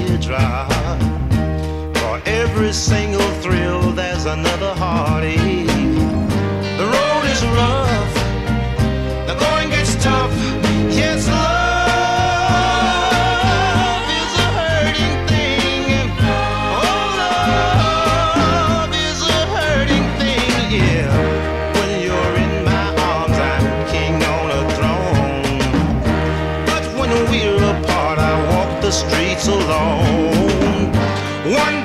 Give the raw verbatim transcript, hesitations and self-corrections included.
teardrop. For every single thrill, there's another heartache. The road is rough, the going gets tough. Yes, love is a hurting thing. Oh, love is a hurting thing, yeah. When you're in my arms, I'm king on a throne. But when we're apart, I walk the streets alone. One